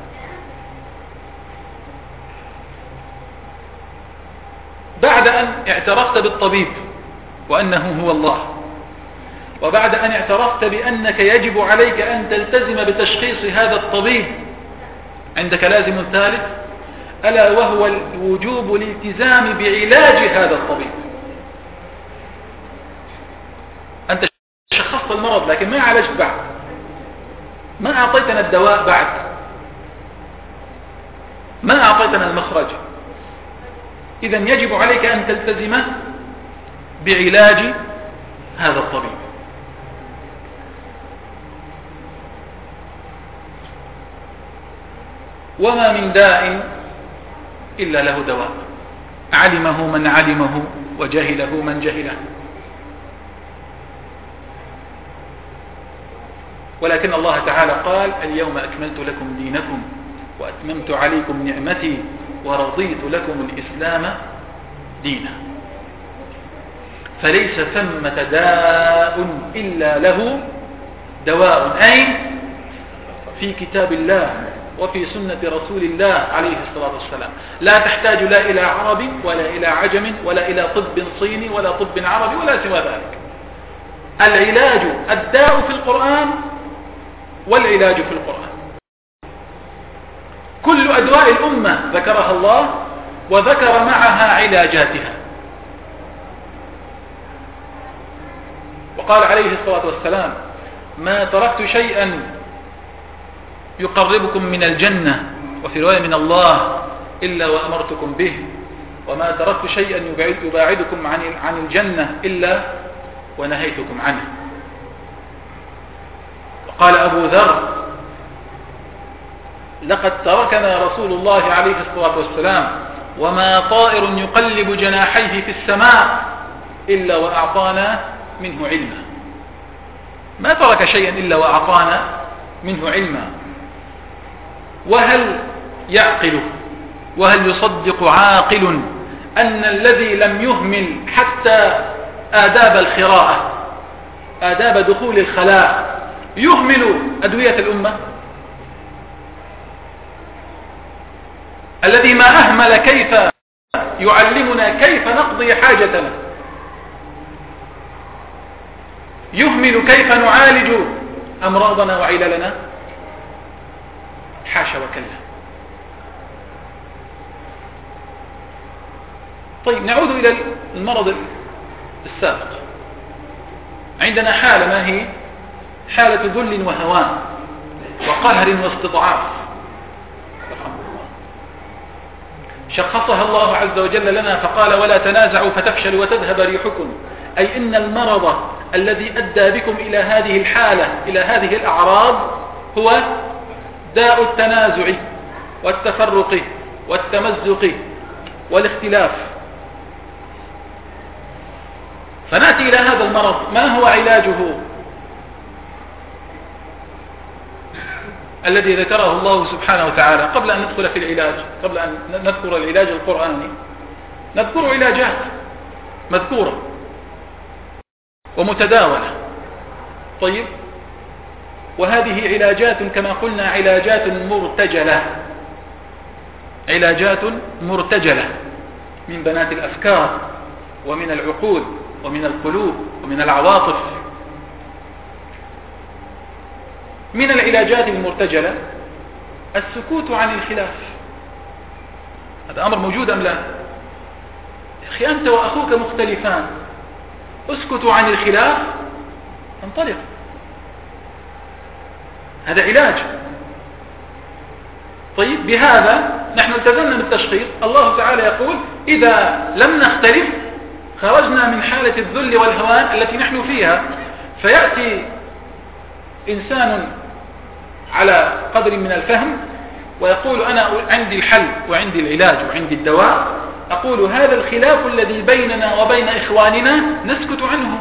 بعد أن اعترفت بالطبيب وأنه هو الله، وبعد أن اعترفت بأنك يجب عليك أن تلتزم بتشخيص هذا الطبيب، عندك لازم ثالث ألا وهو وجوب الالتزام بعلاج هذا الطبيب. أنت شخصت المرض لكن ما عالجت بعد، ما أعطيتنا الدواء بعد، ما أعطيتنا المخرج. إذن يجب عليك أن تلتزم بعلاج هذا الطبيب. وما من داء إلا له دواء، علمه من علمه وجهله من جهله. ولكن الله تعالى قال اليوم أكملت لكم دينكم وأتممت عليكم نعمتي ورضيت لكم الإسلام دينا. فليس ثمة داء إلا له دواء، أي في كتاب الله وفي سنة رسول الله عليه الصلاة والسلام. لا تحتاج لا إلى عرب ولا إلى عجم ولا إلى طب صيني ولا طب عربي ولا سوى ذلك. العلاج الداء في القرآن والعلاج في القرآن. كل أدواء الأمة ذكرها الله وذكر معها علاجاتها. وقال عليه الصلاة والسلام ما تركت شيئا يقربكم من الجنة وفي رواية من الله إلا وأمرتكم به، وما تركت شيئا يباعدكم عن الجنة إلا ونهيتكم عنه. وقال أبو ذر لقد تركنا رسول الله عليه الصلاة والسلام وما طائر يقلب جناحيه في السماء إلا وأعطانا منه علما. ما ترك شيئا إلا وأعطانا منه علما. وهل يعقل وهل يصدق عاقل أن الذي لم يهمل حتى آداب الخراءة، آداب دخول الخلاء، يهمل أدوية الأمة؟ الذي ما أهمل كيف يعلمنا كيف نقضي حاجتنا، يهمل كيف نعالج أمراضنا وعللنا؟ حاشا وكلا. طيب نعود إلى المرض السابق. عندنا حالة ما هي؟ حالة ذل وهوان وقهر واستضعاف. شخصها الله عز وجل لنا فقال ولا تنازعوا فتفشلوا وتذهب ريحكم، أي إن المرض الذي أدى بكم إلى هذه الحالة، إلى هذه الأعراض، هو داء التنازع والتفرق والتمزق والاختلاف. فنأتي إلى هذا المرض، ما هو علاجه الذي ذكره الله سبحانه وتعالى؟ قبل أن ندخل في العلاج، قبل أن نذكر العلاج القرآني، نذكر علاجات مذكورة ومتداولة. طيب، وهذه علاجات كما قلنا علاجات مرتجلة، علاجات مرتجلة من بنات الأفكار ومن العقول ومن القلوب ومن العواطف. من العلاجات المرتجلة السكوت عن الخلاف. هذا أمر موجود أم لا؟ أخي أنت وأخوك مختلفان، اسكتوا عن الخلاف، انطلق. هذا علاج. طيب، بهذا نحن التزمنا بالتشخيص. الله تعالى يقول إذا لم نختلف خرجنا من حالة الذل والهوان التي نحن فيها. فيأتي إنسان على قدر من الفهم ويقول أنا عندي الحل وعندي العلاج وعندي الدواء، أقول هذا الخلاف الذي بيننا وبين إخواننا نسكت عنه،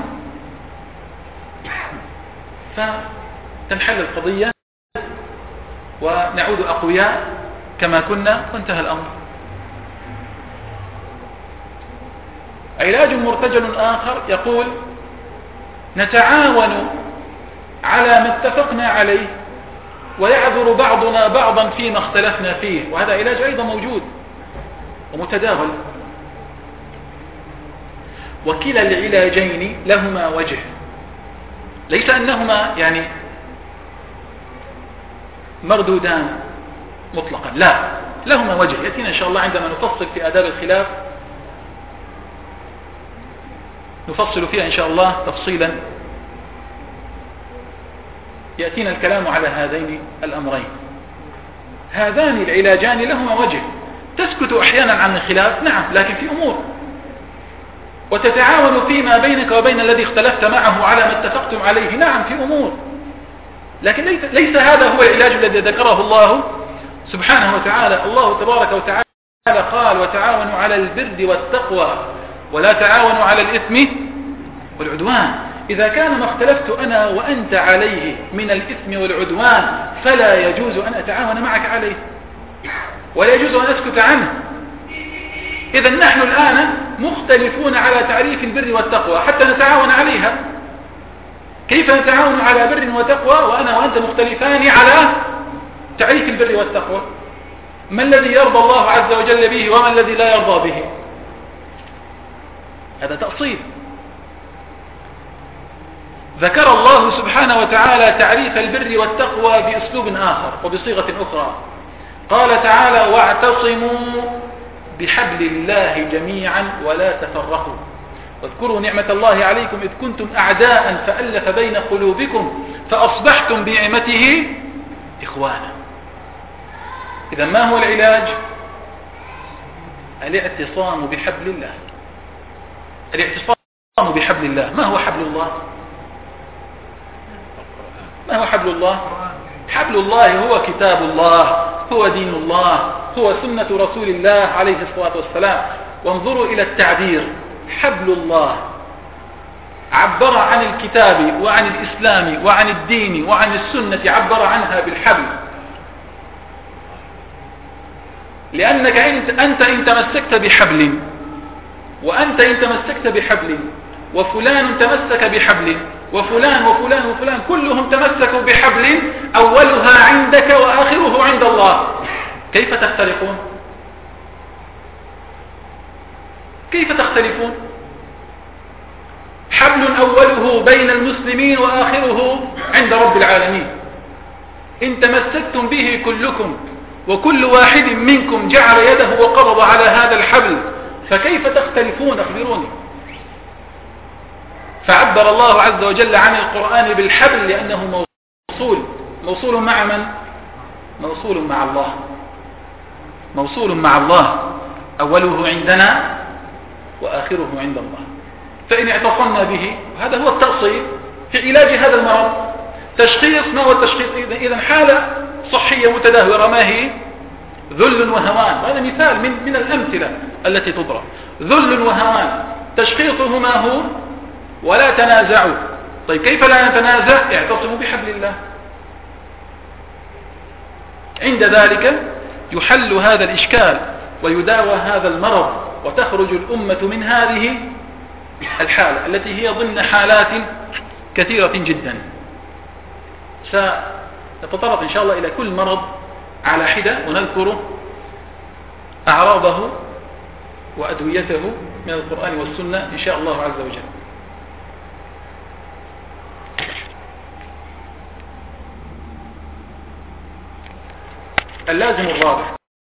فتنحل القضية ونعود أقوياء كما كنا وانتهى الأمر. علاج مرتجل آخر يقول نتعاون على ما اتفقنا عليه ويعذر بعضنا بعضا فيما اختلفنا فيه، وهذا علاج أيضا موجود ومتداول. وكلا العلاجين لهما وجه، ليس أنهما يعني مردودان مطلقا، لا، لهما وجه يأتينا إن شاء الله عندما نفصل في آداب الخلاف، نفصل فيها إن شاء الله تفصيلا، يأتينا الكلام على هذين الأمرين. هذان العلاجان لهما وجه. تسكت أحيانا عن الخلاف، نعم، لكن في أمور، وتتعاون فيما بينك وبين الذي اختلفت معه على ما اتفقتم عليه، نعم، في أمور، لكن ليس هذا هو العلاج الذي ذكره الله سبحانه وتعالى. الله تبارك وتعالى قال وتعاونوا على البر والتقوى ولا تعاونوا على الإثم والعدوان. إذا كان ما اختلفت أنا وأنت عليه من الإثم والعدوان فلا يجوز أن أتعاون معك عليه ولا يجوز أن أسكت عنه. إذا نحن الآن مختلفون على تعريف البر والتقوى حتى نتعاون عليها. كيف نتعاون على بر وتقوى وأنا وأنت مختلفان على تعريف البر والتقوى؟ ما الذي يرضى الله عز وجل به وما الذي لا يرضى به؟ هذا تأصيل. ذكر الله سبحانه وتعالى تعريف البر والتقوى بأسلوب آخر وبصيغة أخرى. قال تعالى واعتصموا بحبل الله جميعا ولا تفرقوا واذكروا نعمة الله عليكم إذ كنتم أعداء فألف بين قلوبكم فأصبحتم بنعمته إخوانا. إذا ما هو العلاج؟ الاعتصام بحبل الله. الاعتصام بحبل الله. ما هو حبل الله؟ ما هو حبل الله؟ حبل الله هو كتاب الله، هو دين الله، هو سنة رسول الله عليه الصلاة والسلام. وانظروا إلى التعبير، حبل الله عبر عن الكتاب وعن الإسلام وعن الدين وعن السنة، عبر عنها بالحبل، لأنك أنت إن تمسكت بحبل وأنت إن تمسكت بحبل وفلان تمسك بحبل وفلان وفلان وفلان كلهم تمسكوا بحبل أولها عندك وآخره عند الله، كيف تختلفون؟ كيف تختلفون؟ حبل أوله بين المسلمين وآخره عند رب العالمين. إن تمسكتم به كلكم وكل واحد منكم جعل يده وقبض على هذا الحبل فكيف تختلفون؟ أخبروني. فعبر الله عز وجل عن القرآن بالحبل لأنه موصول مع من؟ موصول مع الله، موصول مع الله، أوله عندنا وآخره عند الله. فإن اعتصمنا به، هذا هو التأصيل في علاج هذا المرض. تشخيص، ما هو التشخيص؟ إذن حالة صحية متدهورة، ما هي؟ ذل وهوان. هذا مثال من الأمثلة التي تضرب. ذل وهوان، تشخيصه ما هو؟ ولا تنازعوا. طيب كيف لا نتنازع؟ اعتصموا بحبل الله. عند ذلك يحل هذا الإشكال ويداوى هذا المرض، وتخرج الأمة من هذه الحالة التي هي ضمن حالات كثيرة جدا. سنتطرق إن شاء الله إلى كل مرض على حدة ونذكر أعراضه وأدويته من القرآن والسنة إن شاء الله عز وجل. اللازم الرابع: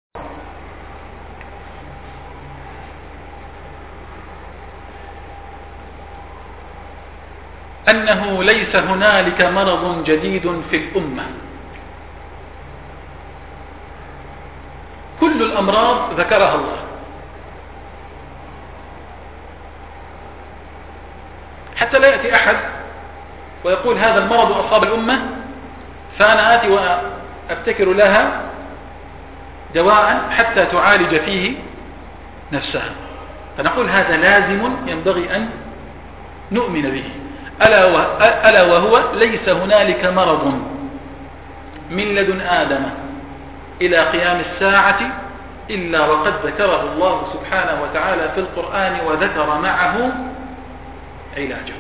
أنه ليس هنالك مرض جديد في الأمة. كل الأمراض ذكرها الله، حتى لا يأتي أحد ويقول هذا المرض أصاب الأمة فأنا آتي وأبتكر لها دواء حتى تعالج فيه نفسها. فنقول هذا لازم ينبغي أن نؤمن به، ألا وهو ليس هنالك مرض من لدن آدم إلى قيام الساعة إلا وقد ذكره الله سبحانه وتعالى في القرآن وذكر معه علاجه.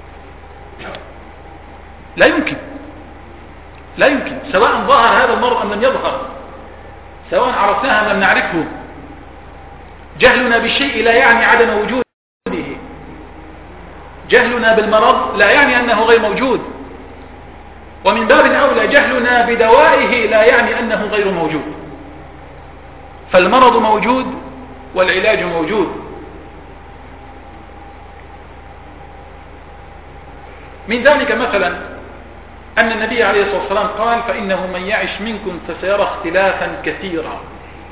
لا يمكن سواء ظهر هذا المرض أم لم يظهر، سواء عرفناه أم لم نعرفه. جهلنا بالشيء لا يعني عدم وجوده، جهلنا بالمرض لا يعني أنه غير موجود، ومن باب أولى جهلنا بدوائه لا يعني أنه غير موجود. فالمرض موجود والعلاج موجود. من ذلك مثلا أن النبي عليه الصلاة والسلام قال: فإنه من يعش منكم فسيرى اختلافا كثيرا.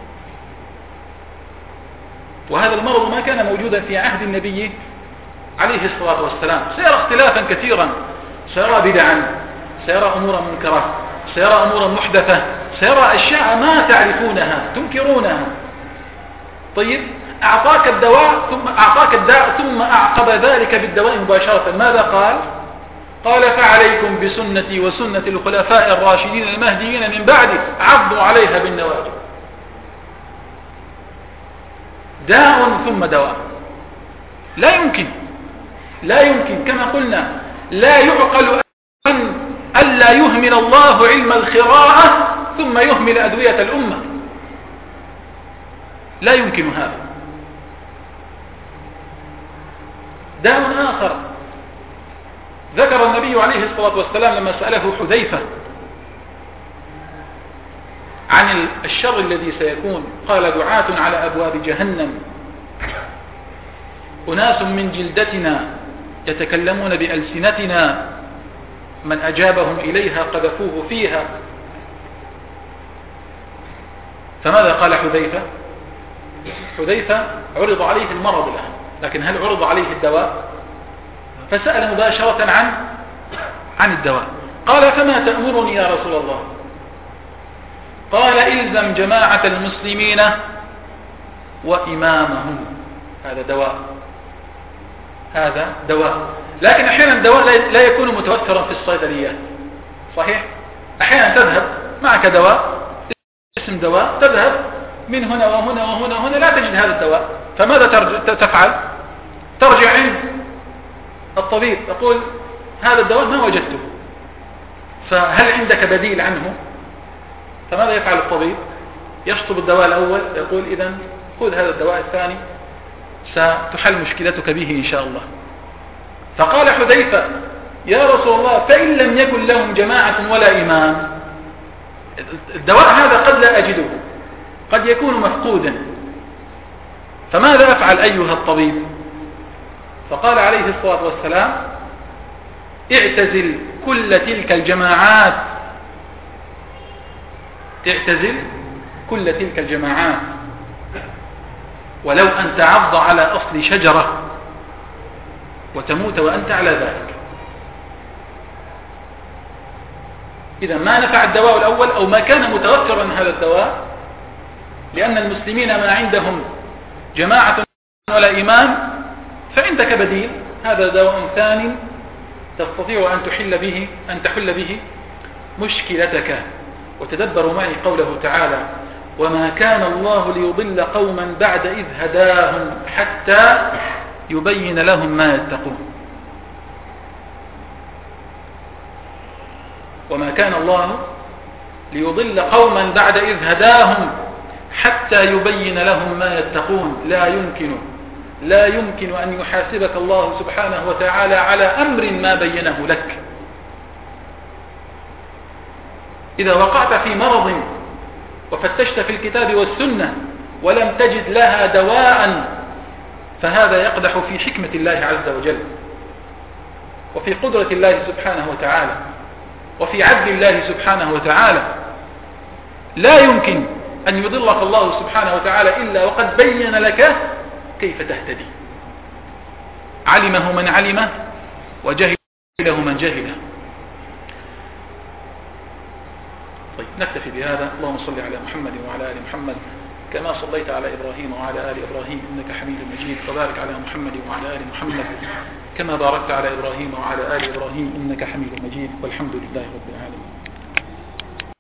وهذا المرض ما كان موجودا في عهد النبي عليه الصلاة والسلام. سيرى اختلافا كثيرا، سيرى بدعا، سيرى أمورا منكرة، سيرى أمورا محدثة، سيرى أشياء ما تعرفونها تنكرونها. طيب أعطاك الدواء ثم أعطاك الداء ثم أعقب ذلك بالدواء مباشرة. ماذا قال؟ قال: فعليكم بسنتي وسنة الخلفاء الراشدين المهديين من بعدي عضوا عليها بالنواجذ. داء ثم دواء. لا يمكن كما قلنا لا يعقل أن لا يهمل الله علم الخراءة ثم يهمل أدوية الأمة. لا يمكن هذا. داء آخر ذكر النبي عليه الصلاة والسلام لما سأله حذيفة عن الشر الذي سيكون، قال: دعاة على أبواب جهنم، أناس من جلدتنا يتكلمون بألسنتنا، من أجابهم إليها قذفوه فيها. فماذا قال حذيفة؟ حذيفة عرض عليه المرض الآن، لكن هل عرض عليه الدواء؟ فسأل مباشرة عن الدواء. قال: فما تأمرني يا رسول الله؟ قال: إلزم جماعة المسلمين وإمامهم. هذا دواء. لكن أحيانا الدواء لا يكون متوفرا في الصيدليات. صحيح؟ أحيانا تذهب معك دواء، اسم دواء، تذهب من هنا وهنا وهنا وهنا لا تجد هذا الدواء. فماذا تفعل؟ ترجع عند الطبيب تقول: هذا الدواء ما وجدته، فهل عندك بديل عنه؟ فماذا يفعل الطبيب؟ يشطب الدواء الأول، يقول: إذن خذ هذا الدواء الثاني ستحل مشكلتك به إن شاء الله. فقال حذيفة: يا رسول الله، فإن لم يكن لهم جماعة ولا إمام؟ الدواء هذا قد لا أجده، قد يكون مفقودا، فماذا أفعل أيها الطبيب؟ فقال عليه الصلاة والسلام: اعتزل كل تلك الجماعات، اعتزل كل تلك الجماعات، ولو أن تعض على أصل شجرة وتموت وأنت على ذلك. إذا ما نفع الدواء الأول أو ما كان متوفرا هذا الدواء، لأن المسلمين ما عندهم جماعة ولا إمام، فعندك بديل هذا دواء ثاني تستطيع أن تحل به مشكلتك. وتدبروا معي قوله تعالى: وما كان الله ليضل قوما بعد إذ هداهم حتى يبين لهم ما يتقون. وما كان الله ليضل قوما بعد إذ هداهم حتى يبين لهم ما يتقون. لا يمكن أن يحاسبك الله سبحانه وتعالى على أمر ما بينه لك. إذا وقعت في مرض وفتشت في الكتاب والسنة ولم تجد لها دواء، فهذا يقدح في حكمة الله عز وجل، وفي قدرة الله سبحانه وتعالى، وفي عدل الله سبحانه وتعالى. لا يمكن أن يضلك الله سبحانه وتعالى إلا وقد بين لك كيف تهتدي. علمه من علمه وجهله من جهله. طيب، نكتفي بهذا. اللهم صل على محمد وعلى آل محمد كما صليت على إبراهيم وعلى آل إبراهيم إنك حميد مجيد، وبارك على محمد وعلى آل محمد كما باركت على إبراهيم وعلى آل إبراهيم إنك حميد مجيد، والحمد لله رب العالمين.